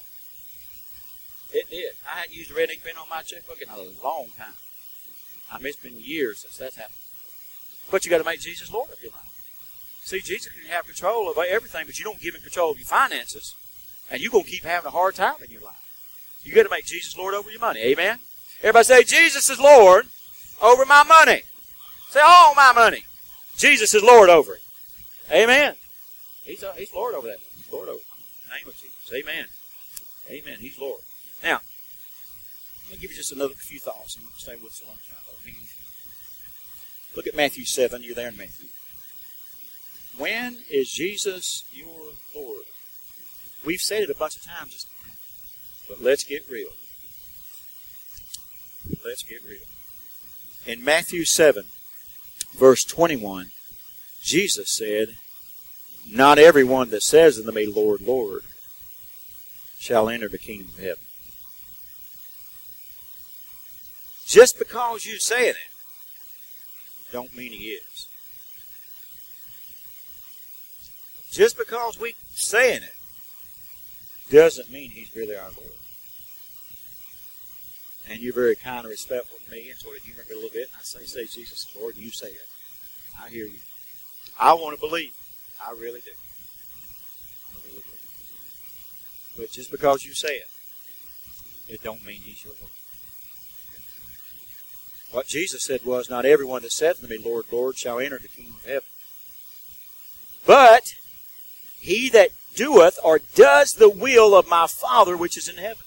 S1: It did. I hadn't used a red ink pen on my checkbook in a long time. I mean, it's been years since that's happened. But you got to make Jesus Lord of your life. See, Jesus can have control of everything, but you don't give Him control of your finances, and you're going to keep having a hard time in your life. You got to make Jesus Lord over your money. Amen? Everybody say, Jesus is Lord over my money. Say, all my money. Jesus is Lord over it. Amen. He's, uh, he's Lord over that. He's Lord over it. In the name of Jesus. Amen. Amen. He's Lord. Now, let me give you just another few thoughts. I'm going to stay with us a long time. Look at Matthew seven. You're there in Matthew. When is Jesus your Lord? We've said it a bunch of times this morning, but let's get real. Let's get real. In Matthew seven, verse twenty-one, Jesus said, not everyone that says unto me, Lord, Lord, shall enter the kingdom of heaven. Just because you're saying it, don't mean He is. Just because we saying it, doesn't mean He's really our Lord. And you're very kind and respectful to me and sort of humor me a little bit. And I say, say Jesus is Lord, and you say it. I hear you. I want to believe. I really do. I really do. But just because you say it, it don't mean He's your Lord. What Jesus said was, not everyone that saith unto me, Lord, Lord, shall enter the kingdom of heaven. But he that doeth or does the will of my Father which is in heaven.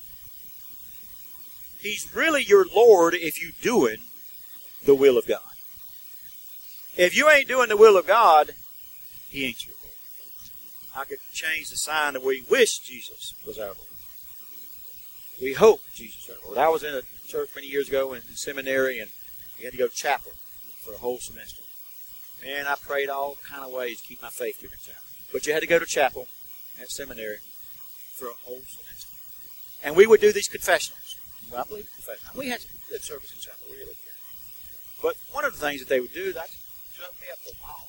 S1: He's really your Lord if you're doing the will of God. If you ain't doing the will of God, He ain't your Lord. I could change the sign that we wish Jesus was our Lord. We hope Jesus is our Lord. I was in a church many years ago in seminary, and you had to go to chapel for a whole semester. Man, I prayed all kind of ways to keep my faith during the time. But you had to go to chapel at seminary for a whole semester. And we would do these confessionals. Well, I believe in confessionals. We had some good service in chapel, really good. But one of the things that they would do, that shut me up the wall.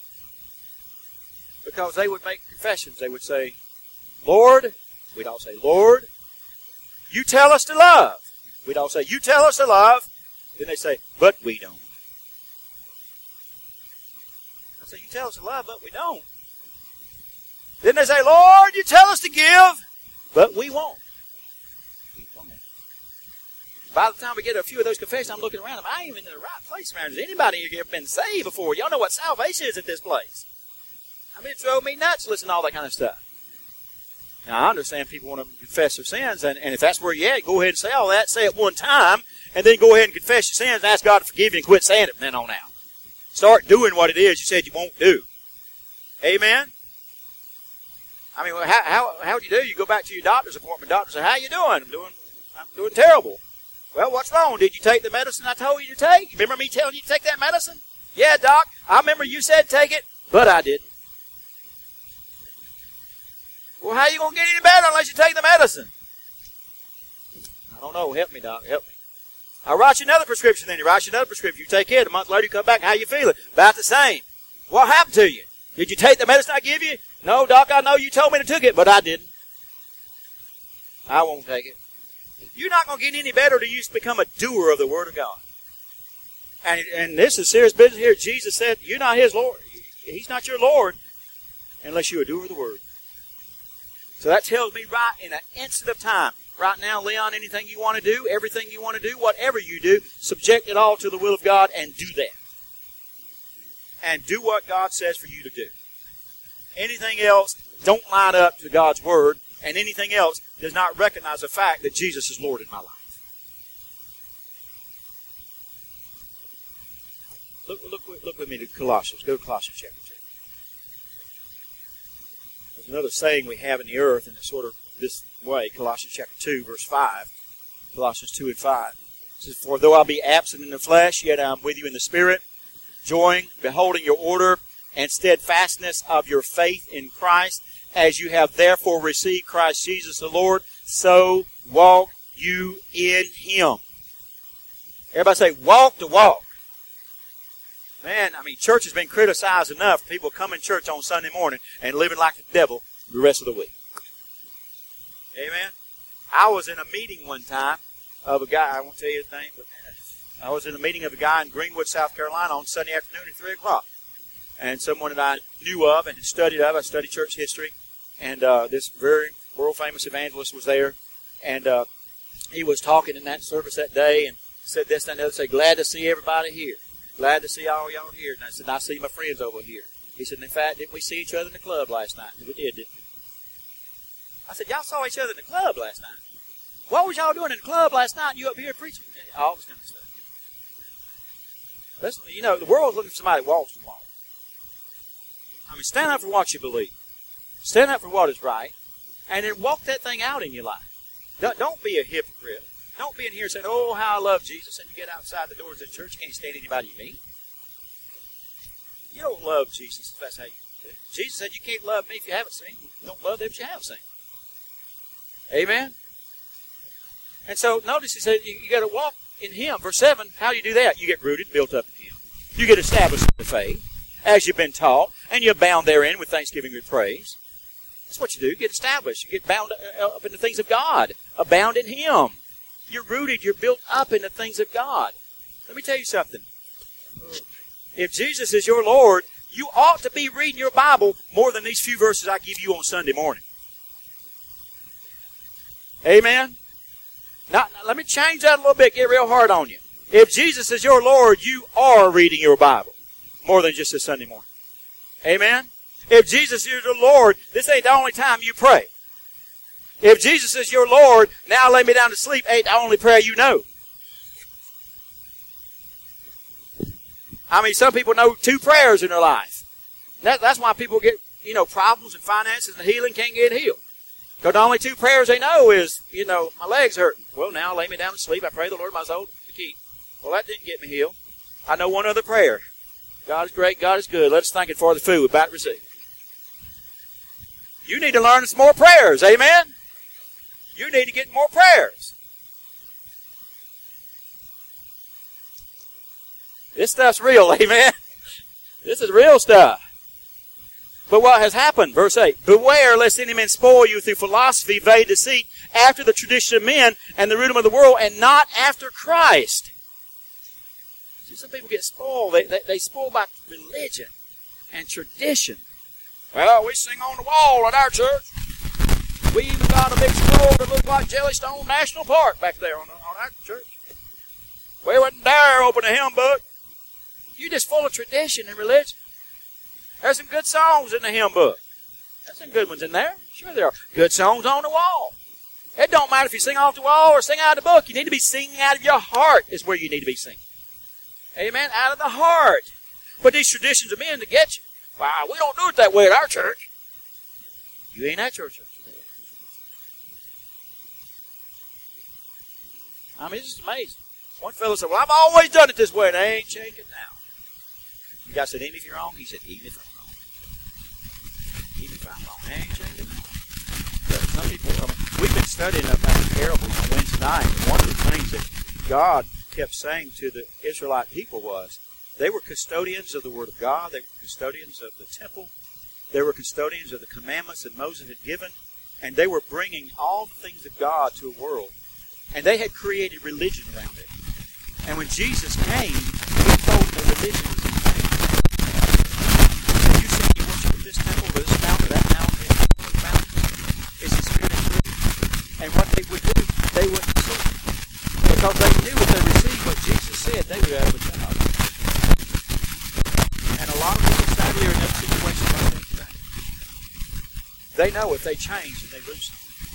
S1: Because they would make confessions. They would say, Lord, we'd all say, Lord, You tell us to love. We don't say, you tell us to love. Then they say, but we don't. I say, you tell us to love, but we don't. Then they say, Lord, you tell us to give, but we won't. We won't. By the time we get a few of those confessions, I'm looking around, I ain't even in the right place, man. Has anybody here been saved before? Y'all know what salvation is at this place. I mean, it drove me nuts listening to all that kind of stuff. Now, I understand people want to confess their sins, and, and if that's where you're at, go ahead and say all that, say it one time, and then go ahead and confess your sins and ask God to forgive you and quit saying it from then on out. Start doing what it is you said you won't do. Amen? I mean, how how how do you do? You go back to your doctor's appointment. Doctor says, how you doing? I'm doing I'm doing terrible. Well, what's wrong? Did you take the medicine I told you to take? Remember me telling you to take that medicine? Yeah, doc, I remember you said take it, but I didn't. Well, how are you going to get any better unless you take the medicine? I don't know. Help me, doc. Help me. I'll write you another prescription then. You write you another prescription. You take it. A month later, you come back. How you feeling? About the same. What happened to you? Did you take the medicine I give you? No, doc, I know you told me to take it, but I didn't. I won't take it. You're not going to get any better till you become a doer of the Word of God. And, and this is serious business here. Jesus said, you're not His Lord. He's not your Lord unless you're a doer of the Word. So that tells me right in an instant of time. Right now, Leon, anything you want to do, everything you want to do, whatever you do, subject it all to the will of God and do that. And do what God says for you to do. Anything else don't line up to God's Word, and anything else does not recognize the fact that Jesus is Lord in my life. Look, look, look with me to Colossians. Go to Colossians chapter two. There's another saying we have in the earth, and it's sort of this way. Colossians chapter two, verse five. Colossians two and five. It says, for though I be absent in the flesh, yet I am with you in the Spirit, joying, beholding your order and steadfastness of your faith in Christ, as you have therefore received Christ Jesus the Lord, so walk you in Him. Everybody say, walk to walk. Man, I mean, church has been criticized enough for people coming to church on Sunday morning and living like the devil the rest of the week. Amen? I was in a meeting one time of a guy, I won't tell you his name, but I was in a meeting of a guy in Greenwood, South Carolina on Sunday afternoon at three o'clock. And someone that I knew of and had studied of, I studied church history, and uh, this very world-famous evangelist was there, and uh, he was talking in that service that day and said this and the other, said, glad to see everybody here. Glad to see all y'all here. And I said, I see my friends over here. He said, in fact, didn't we see each other in the club last night? We did, didn't we? I said, y'all saw each other in the club last night. What was y'all doing in the club last night? You up here preaching? All this kind of stuff. Listen, you know, the world's looking for somebody who walks the walk. I mean, stand up for what you believe. Stand up for what is right. And then walk that thing out in your life. Don't, don't be a hypocrite. Don't be in here saying, oh, how I love Jesus, and you get outside the doors of the church, you can't stand anybody you meet. You don't love Jesus if that's how you do it. Jesus said you can't love me if you haven't seen. You don't love them if you have seen. Amen? And so, notice he said you, you got to walk in Him. Verse seven, how do you do that? You get rooted, built up in Him. You get established in the faith, as you've been taught, and you abound therein with thanksgiving and praise. That's what you do. You get established. You get bound up in the things of God. Abound in Him. You're rooted. You're built up in the things of God. Let me tell you something. If Jesus is your Lord, you ought to be reading your Bible more than these few verses I give you on Sunday morning. Amen? Now, now, let me change that a little bit, get real hard on you. If Jesus is your Lord, you are reading your Bible more than just this Sunday morning. Amen? If Jesus is your Lord, this ain't the only time you pray. If Jesus is your Lord, now lay me down to sleep ain't the only prayer you know. I mean, some people know two prayers in their life. That, that's why people get, you know, problems and finances and healing, can't get healed. Because the only two prayers they know is, you know, my leg's hurting. Well, now lay me down to sleep. I pray the Lord my soul to keep. Well, that didn't get me healed. I know one other prayer. God is great, God is good. Let us thank Him for the food we're about to receive. You need to learn some more prayers, amen? You need to get more prayers. This stuff's real, amen? This is real stuff. But what has happened? Verse eight. Beware lest any man spoil you through philosophy, vain deceit, after the tradition of men and the rhythm of the world, and not after Christ. See, some people get spoiled. They, they, they spoil by religion and tradition. Well, we sing on the wall at our church. We even got a big scroll that looks like Jellystone National Park back there on, on our church. We wouldn't dare open a hymn book. You're just full of tradition and religion. There's some good songs in the hymn book. There's some good ones in there. Sure there are. Good songs on the wall. It don't matter if you sing off the wall or sing out of the book. You need to be singing out of your heart is where you need to be singing. Amen? Out of the heart. But these traditions of men to get you. Wow, we don't do it that way at our church. You ain't at your church. I mean, this is amazing. One fellow said, well, I've always done it this way, and I ain't changing now. You guys said, even if you're wrong? He said, even if I'm wrong. Even if I'm wrong, I ain't changing now. But some people, I mean, we've been studying about the parables on Wednesday night, and one of the things that God kept saying to the Israelite people was, they were custodians of the Word of God, they were custodians of the temple, they were custodians of the commandments that Moses had given, and they were bringing all the things of God to a world. And they had created religion around it. And when Jesus came, He told them the religion was in vain. You say you worship at this temple, or this mountain, or that mountain, this mountain, is the Spirit and truth. And what they would do, they wouldn't receive. Because they knew if they received what Jesus said, they would have a job. And a lot of people sadly are in that situation like that today. They know if they change, and they lose something.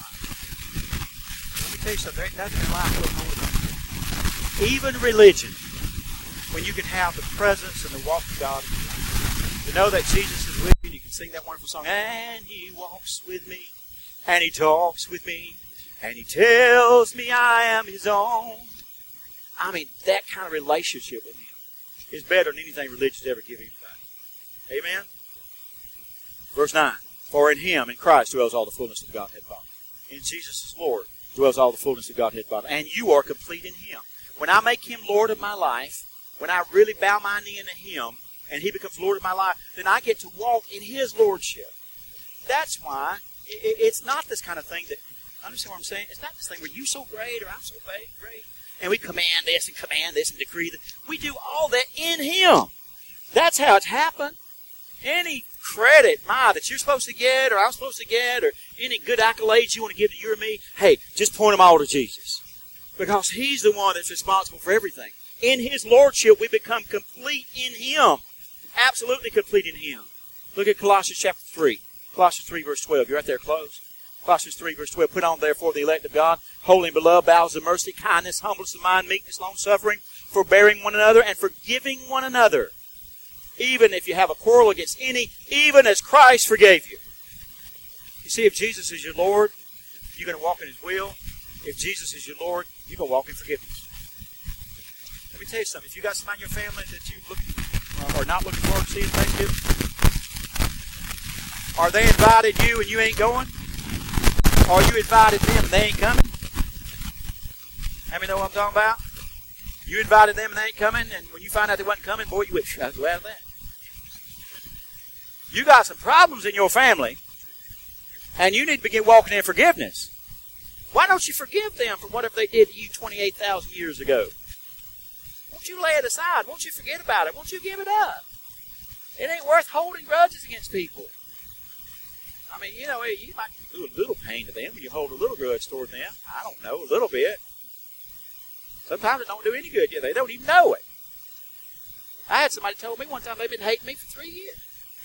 S1: There ain't nothing in life will hold on. Even religion, when you can have the presence and the walk of God in your life. To know that Jesus is with you, you can sing that wonderful song, and He walks with me, and He talks with me, and He tells me I am His own. I mean, that kind of relationship with Him is better than anything religion's ever given anybody. Amen? Verse nine. For in Him, in Christ, dwells all the fullness of Godhead bodily. In Jesus is Lord, dwells all the fullness of Godhead bodily. And you are complete in Him. When I make Him Lord of my life, when I really bow my knee into Him, and He becomes Lord of my life, then I get to walk in His Lordship. That's why it's not this kind of thing that, understand what I'm saying? It's not this thing where you're so great or I'm so great, and we command this and command this and decree that. We do all that in Him. That's how it's happened. Any credit, my, that you're supposed to get or I'm supposed to get or any good accolades you want to give to you or me, hey, just point them all to Jesus. Because He's the one that's responsible for everything. In His Lordship, we become complete in Him. Absolutely complete in Him. Look at Colossians chapter three. Colossians three, verse twelve. You're right there close. Colossians three, verse twelve. Put on, therefore, the elect of God, holy and beloved, bowels of mercy, kindness, humbleness of mind, meekness, long-suffering, forbearing one another, and forgiving one another. Even if you have a quarrel against any, even as Christ forgave you. You see, if Jesus is your Lord, you're going to walk in His will. If Jesus is your Lord, you're going to walk in forgiveness. Let me tell you something. If you got somebody in your family that you look, uh, are not looking forward to seeing Thanksgiving, are they invited you and you ain't going? Or you invited them and they ain't coming? How many know what I'm talking about? You invited them and they ain't coming, and when you find out they wasn't coming, boy, you wish I was glad of that. You got some problems in your family, and you need to begin walking in forgiveness. Why don't you forgive them for whatever they did to you twenty-eight thousand years ago? Won't you lay it aside? Won't you forget about it? Won't you give it up? It ain't worth holding grudges against people. I mean, you know, you might do a little pain to them when you hold a little grudge toward them. I don't know, a little bit. Sometimes it don't do any good. They don't even know it. I had somebody tell me one time they've been hating me for three years.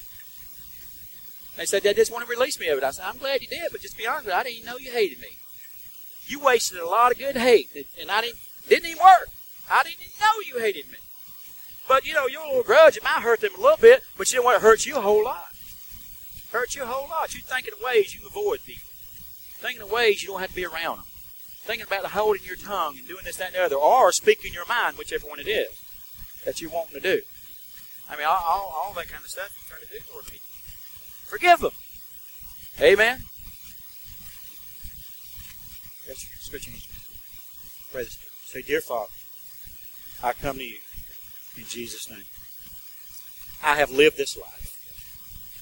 S1: They said they just want to release me of it. I said, I'm glad you did, but just be honest with you, I didn't even know you hated me. You wasted a lot of good hate, and I didn't, didn't even work. I didn't even know you hated me. But, you know, your little grudge, it might hurt them a little bit, but you know what? It hurts you a whole lot. It hurts you a whole lot. You thinking of ways you can avoid people. Thinking of ways you don't have to be around them. Thinking about holding your tongue and doing this, that, and the other, or speaking your mind, whichever one it is that you're wanting to do. I mean, all, all, all that kind of stuff you try to do toward people. Forgive them. Amen. Switch hands. Pray this. Say, dear Father, I come to you in Jesus' name. I have lived this life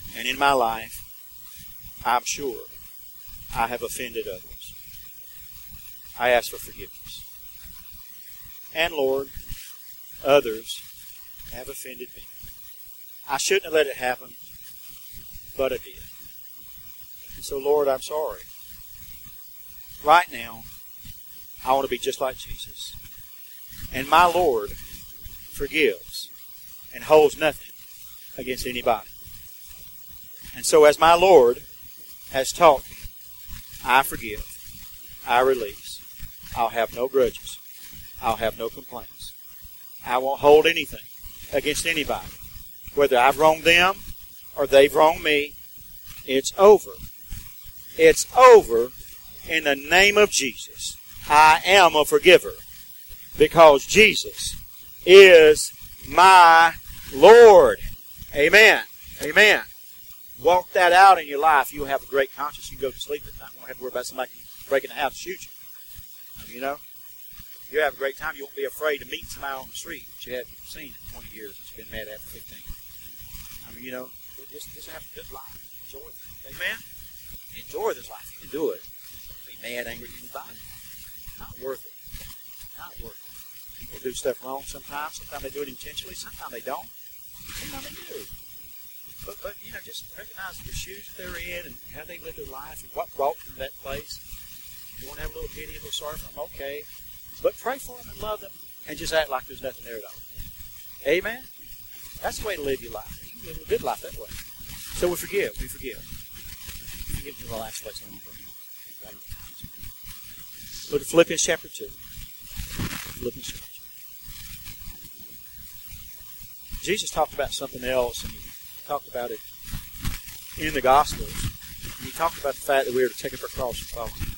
S1: And in my life, I'm sure I have offended others. I ask for forgiveness. And Lord, others have offended me. I shouldn't have let it happen, but I did. And so, Lord, I'm sorry. Right now, I want to be just like Jesus. And my Lord forgives and holds nothing against anybody. And so as my Lord has taught me, I forgive, I release. I'll have no grudges. I'll have no complaints. I won't hold anything against anybody. Whether I've wronged them or they've wronged me, it's over. It's over in the name of Jesus. I am a forgiver because Jesus is my Lord. Amen. Amen. Walk that out in your life. You'll have a great conscience. You can go to sleep at night. You won't have to worry about somebody breaking the house and shoot you. I mean, you know, you'll have a great time. You won't be afraid to meet somebody on the street that you haven't seen in twenty years and you've been mad after fifteen. I mean, you know, just, just have a good life. Enjoy it. Amen? Enjoy this life. You can do it. Don't be mad, angry at anybody. Not worth it. Not worth it. People do stuff wrong sometimes. Sometimes they do it intentionally. Sometimes they don't. Sometimes they do. But, but you know, just recognize the shoes that they're in and how they live their life and what brought them to that place. You want to have a little pity, a little sorry for them, okay. But pray for them and love them and just act like there's nothing there at all. Amen? That's the way to live your life. You can live a good life that way. So we forgive. We forgive. We get to the last place on the prayer. Look at Philippians chapter two. Philippians chapter two. Jesus talked about something else, and he talked about it in the Gospels. And he talked about the fact that we are to take up our cross and follow him.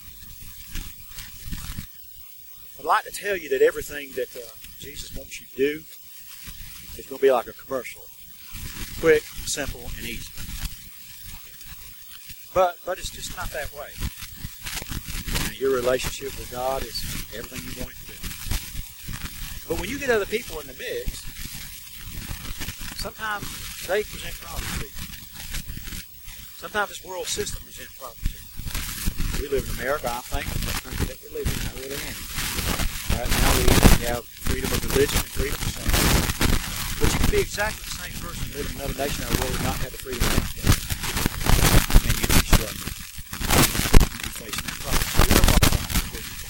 S1: I'd like to tell you that everything that uh, Jesus wants you to do is going to be like a commercial. Quick, simple, and easy. But but it's just not that way. And your relationship with God is everything you want it to be. But when you get other people in the mix, sometimes they present problems to you. Sometimes this world system presents problems to you. We live in America. I'm thankful for the country that we live in. I really am. Right now we have freedom of religion and freedom of speech. But you can be exactly the same person and live in another nation or world and not have the freedom of speech. And you be struggling. You be facing that problem. So you're a problem with you.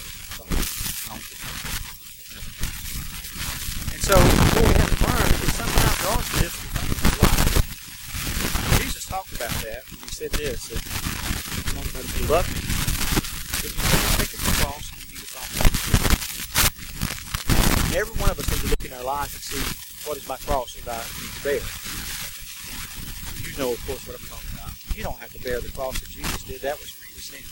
S1: And so what we have to learn is sometimes there are some difficult things in life. Jesus talked about that when he said this, that if you love me, then you need to take up the cross and you need to follow me. Every one of us need to look in our life and see what is my cross that I need to bear. You know, of course, what I'm talking about. You don't have to bear the cross that Jesus did. That was for your sin.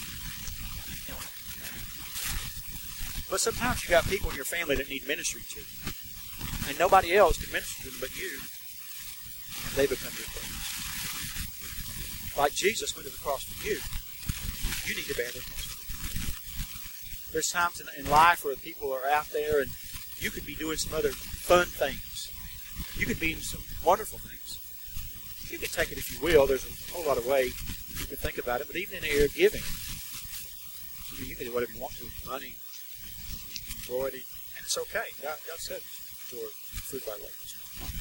S1: But sometimes you got people in your family that need ministry to. And nobody else can minister to them but you. And they become your friends. Like Jesus went to the cross for you. You need to bear their cross. There's times in, in life where people are out there and you could be doing some other fun things. You could be in some wonderful things. You can take it if you will. There's a whole lot of ways you can think about it. But even in the area of giving, I mean, you can do whatever you want to with money. You can enjoy it. And it's okay. God, God said enjoy food by labels.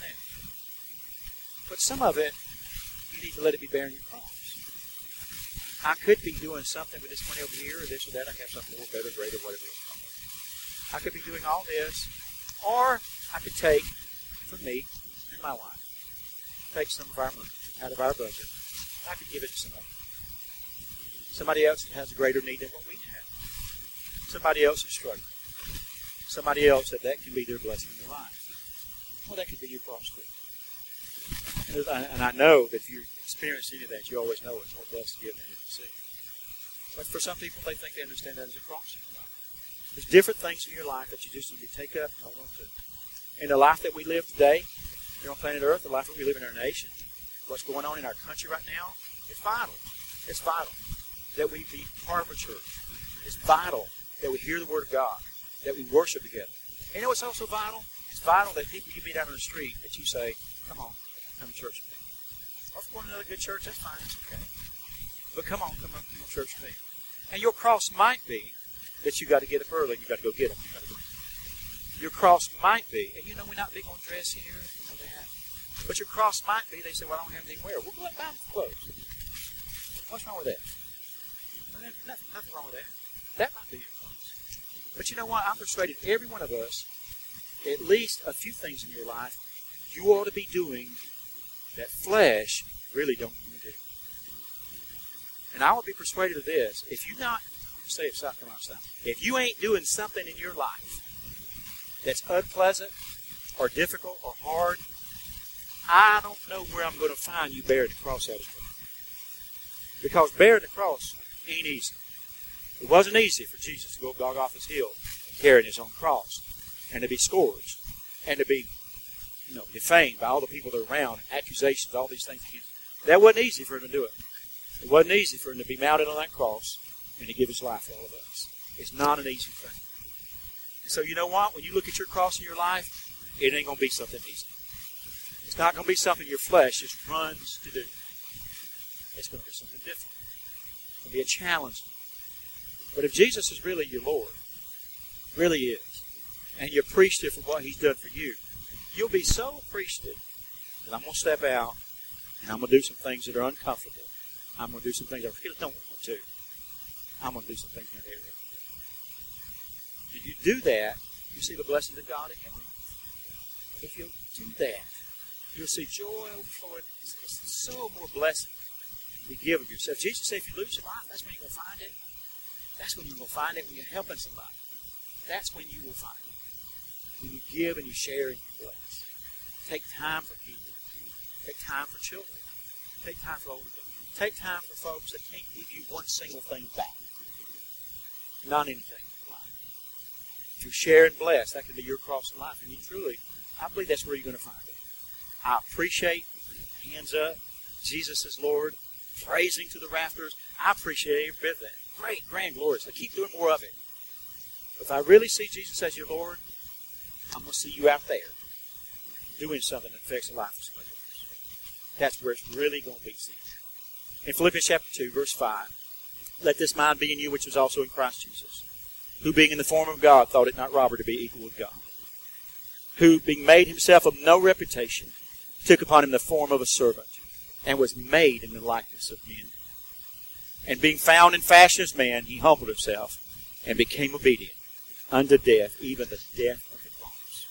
S1: But some of it, you need to let it be bearing your cross. I could be doing something with this money over here or this or that. I have something more, better, greater, whatever it is. I could be doing all this, or I could take from me and my wife, take some of our money out of our budget. I could give it to somebody. Somebody else that has a greater need than what we have. Somebody else is struggling. Somebody else that that can be their blessing in their life. Well, that could be your cross too. And, and I know that if you experience any of that, you always know it's more blessed to give than to receive. But for some people, they think they understand that as a cross in your life. There's different things in your life that you just need to take up and hold on to. In the life that we live today, here on planet Earth, the life that we live in our nation, what's going on in our country right now, it's vital. It's vital that we be part of a church. It's vital that we hear the Word of God, that we worship together. And you know what's also vital? It's vital that people you meet out on the street, that you say, come on, come to church with me. Or if you're going to another good church, that's fine. It's okay. But come on, come on, come on, church with me. And your cross might be that you got to get up early. You got to go get them. You got to go. Your cross might be, and you know we're not big on dress here, you know that. But your cross might be. They say, "Well, I don't have anything to wear." Well, go out and buy some clothes. What's wrong with that? Nothing, nothing wrong with that. That might be your cross. But you know what? I'm persuaded every one of us, at least a few things in your life, you ought to be doing that flesh really don't want to do. And I would be persuaded of this. If you not, say it South Carolina style, if you ain't doing something in your life that's unpleasant or difficult or hard, I don't know where I'm going to find you bearing the cross out of you. Because bearing the cross ain't easy. It wasn't easy for Jesus to go up Golgotha's hill carrying his own cross and to be scourged and to be, you know, defamed by all the people that are around, accusations, all these things against him. That wasn't easy for him to do it. It wasn't easy for him to be mounted on that cross and to give his life for all of us. It's not an easy thing. And so you know what? When you look at your cross in your life, it ain't going to be something easy. It's not going to be something your flesh just runs to do. It's going to be something different. It's going to be a challenge. But if Jesus is really your Lord, really is, and you're appreciative for what he's done for you, you'll be so appreciative that I'm going to step out and I'm going to do some things that are uncomfortable. I'm going to do some things I really don't want to. I'm going to do some things in that area. If you do that, you see the blessings of God in your life. If you do that, you'll see joy overflowing. It's, it's so more blessing to give of yourself. Jesus said, if you lose your life, that's when you're going to find it. That's when you're going to find it, when you're helping somebody. That's when you will find it. When you give and you share and you bless. Take time for people. Take time for children. Take time for older people. Take time for folks that can't give you one single thing back. Not anything in life. If you share and bless, that can be your cross in life. And you truly, I believe that's where you're going to find it. I appreciate, hands up, Jesus is Lord, praising to the rafters. I appreciate every bit of that. Great, grand, glorious. I keep doing more of it. But if I really see Jesus as your Lord, I'm going to see you out there doing something that affects the life of somebody else. That's where it's really going to be seen. In Philippians chapter two, verse five, let this mind be in you which was also in Christ Jesus, who being in the form of God thought it not robbery to be equal with God, who being made himself of no reputation, took upon him the form of a servant, and was made in the likeness of men. And being found in fashion as man, he humbled himself, and became obedient unto death, even the death of the cross.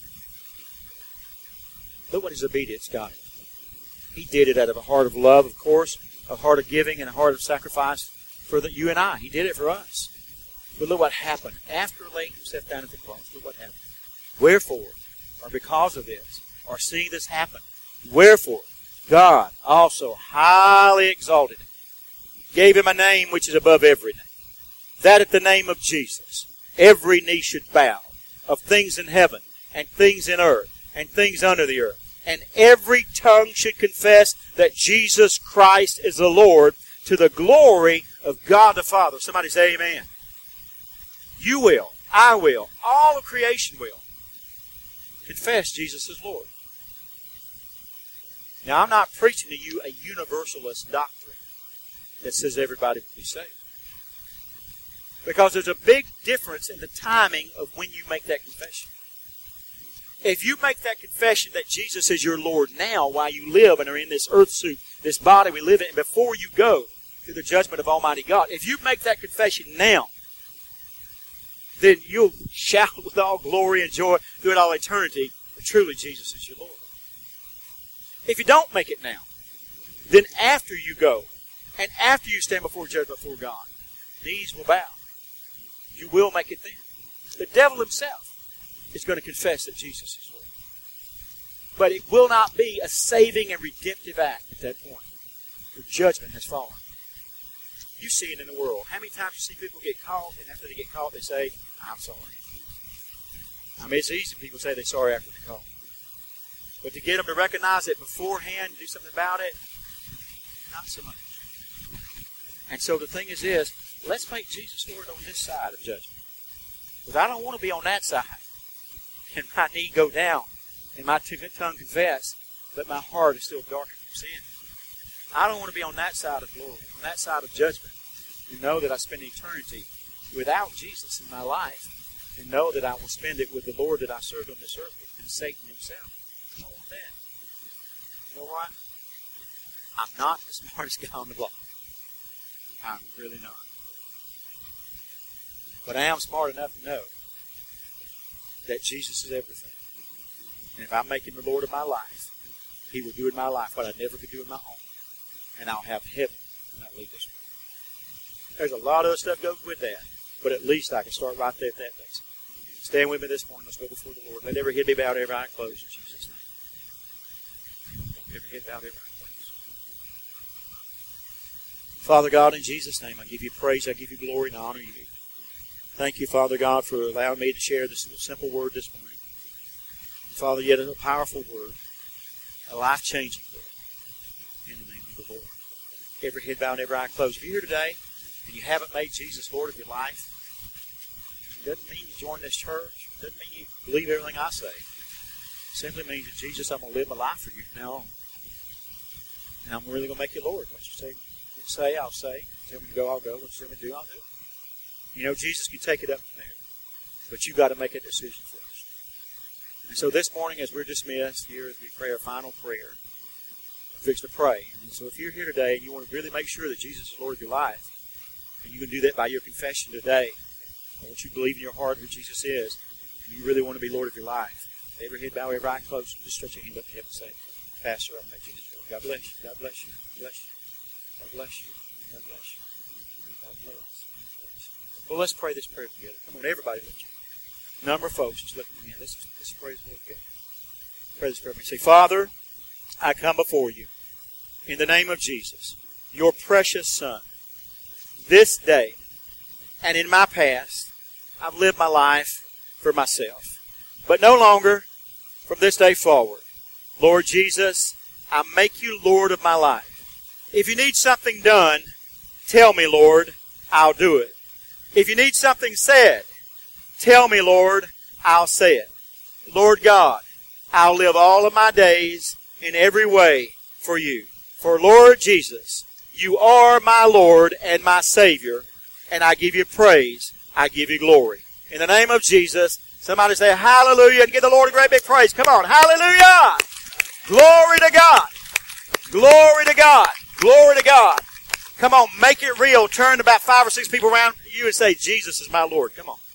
S1: Look what his obedience got him. He did it out of a heart of love, of course, a heart of giving, and a heart of sacrifice for the, you and I. He did it for us. But look what happened. After laying himself down at the cross, look what happened. Wherefore, or because of this, or seeing this happen, wherefore, God also highly exalted him, gave him a name which is above every name, that at the name of Jesus every knee should bow, of things in heaven, and things in earth, and things under the earth, and every tongue should confess that Jesus Christ is the Lord, to the glory of God the Father. Somebody say amen. You will, I will, all of creation will confess Jesus is Lord. Now, I'm not preaching to you a universalist doctrine that says everybody will be saved. Because there's a big difference in the timing of when you make that confession. If you make that confession that Jesus is your Lord now while you live and are in this earth suit, this body we live in, before you go to the judgment of Almighty God, if you make that confession now, then you'll shout with all glory and joy throughout all eternity that truly Jesus is your Lord. If you don't make it now, then after you go, and after you stand before judgment before God, knees will bow. You will make it then. The devil himself is going to confess that Jesus is Lord. But it will not be a saving and redemptive act at that point. The judgment has fallen. You see it in the world. How many times you see people get caught, and after they get caught, they say, I'm sorry. I mean, it's easy. People say they're sorry after they're caught. But to get them to recognize it beforehand and do something about it, not so much. And so the thing is this, let's make Jesus Lord on this side of judgment. Because I don't want to be on that side. And my knee go down, and my tongue confess, but my heart is still darkened from sin. I don't want to be on that side of glory, on that side of judgment, and know that I spend eternity without Jesus in my life, and know that I will spend it with the Lord that I served on this earth with, and Satan himself. I don't want that. You know what? I'm not the smartest guy on the block. I'm really not. But I am smart enough to know that Jesus is everything. And if I make Him the Lord of my life, He will do in my life what I never could do in my own. And I'll have heaven when I leave this world. There's a lot of other stuff goes with that, but at least I can start right there at that base. Stand with me this morning. Let's go before the Lord. Let every head be bowed, every eye closed in Jesus' name. Every head bowed, every eye closed. Father God, in Jesus' name, I give you praise, I give you glory, and I honor you. Thank you, Father God, for allowing me to share this simple word this morning. And Father, yet a powerful word, a life-changing word, in the name of the Lord. Every head bowed, every eye closed. If you're here today and you haven't made Jesus Lord of your life, it doesn't mean you join this church. It doesn't mean you believe everything I say. It simply means that Jesus, I'm going to live my life for you from now on. And I'm really going to make you Lord. What you say, you say, I'll say. Tell me to go, I'll go. What you tell me to do, I'll do. You know, Jesus can take it up from there. But you've got to make a decision first. And so this morning, as we're dismissed here, as we pray our final prayer, we're fixed to pray. And so if you're here today and you want to really make sure that Jesus is Lord of your life, and you can do that by your confession today, I want you to believe in your heart who Jesus is, and you really want to be Lord of your life. Every head bow, every eye closed, just stretch your hand up to heaven and say, Pastor, I make Jesus Lord. God bless you. God bless you. God bless you. God bless you. God bless you. God bless you. Well, let's pray this prayer together. Come on, everybody, lift your hand. Number of folks, just lift your hand. Let's, let's pray this prayer together. Pray this prayer. Say, Father, I come before you in the name of Jesus, your precious Son. This day and in my past, I've lived my life for myself. But no longer from this day forward. Lord Jesus, I make you Lord of my life. If you need something done, tell me, Lord, I'll do it. If you need something said, tell me, Lord, I'll say it. Lord God, I'll live all of my days in every way for you. For Lord Jesus, you are my Lord and my Savior, and I give you praise, I give you glory. In the name of Jesus, somebody say hallelujah and give the Lord a great big praise. Come on, hallelujah! Glory to God! Glory to God! Glory to God! Come on, make it real. Turn about five or six people around you and say, Jesus is my Lord. Come on.